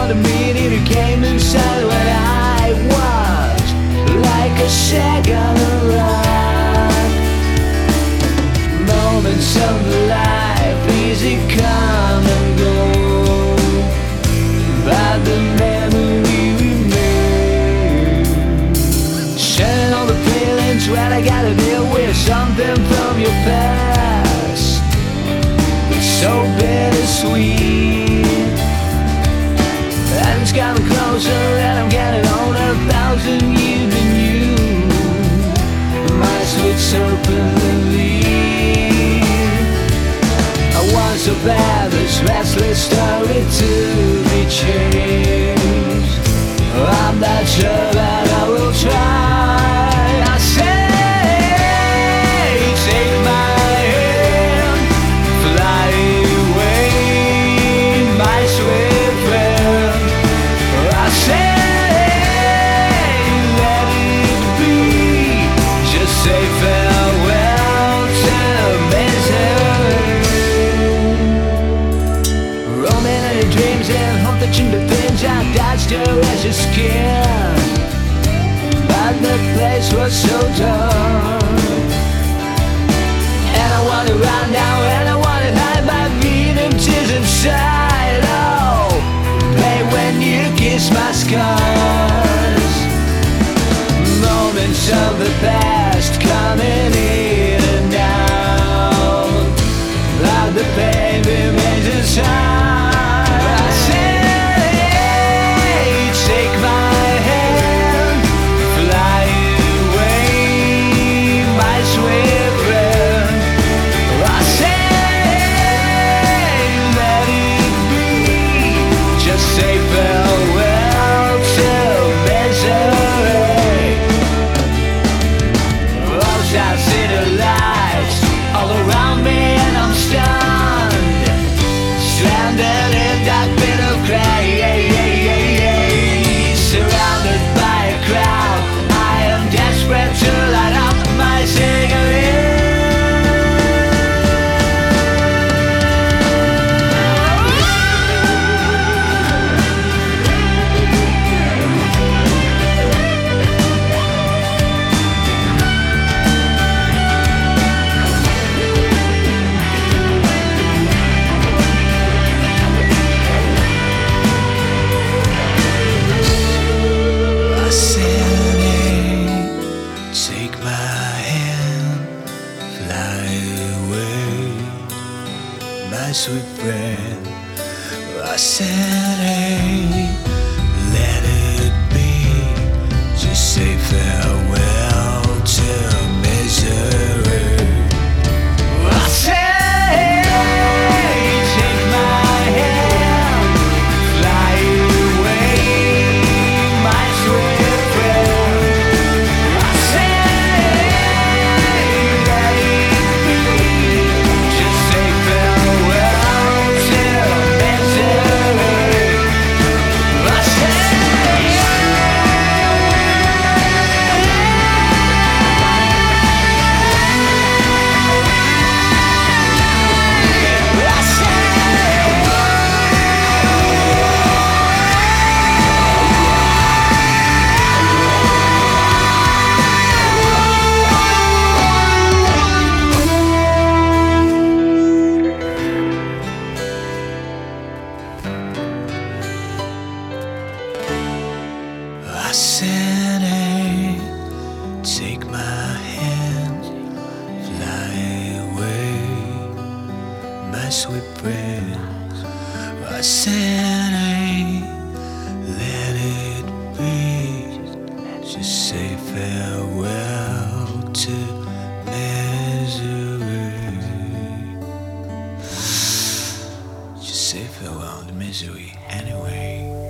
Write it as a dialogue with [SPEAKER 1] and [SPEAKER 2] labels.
[SPEAKER 1] on the minute you came inside when I was like a second around. Moments of life, easy come and go, but the memory remains. Sharing all the feelings when I gotta deal with something from your past. It's so bittersweet, and it's coming closer, and I'm getting older, 1,000 years than you, my sweet serpent leaf. I want so bad this restless story to be changed. I'm not sure that I will try. I say, take my hand, fly away, my sweet friend. I say, let it be, just say farewell to misery. Roaming in your dreams and hope that you the things I touched your ashes skin, but the place was so dark, and I wanna run down and I wanna hide my beating tears inside. Oh, babe, when you kiss my scars, moments of the past coming in and out, like the pain remains inside. I say, take my hand, fly away, my sweet friend. I say, let it be, just say farewell to misery. Rose, I see the lights all around me and I'm stunned, stranded in that bit of gray. Surrounded by a crowd, I am desperate to light up my cigarette. I said, hey, take my hand, fly away, my sweet friend. I said, hey, let it be, just say farewell to misery. I said, take my hand, fly away, my sweet friend. I said, let it be, just say farewell to misery. I said, hey, take my hand, fly away, my sweet friend. I said, hey, let it be, just say farewell to misery. Just say farewell to misery anyway.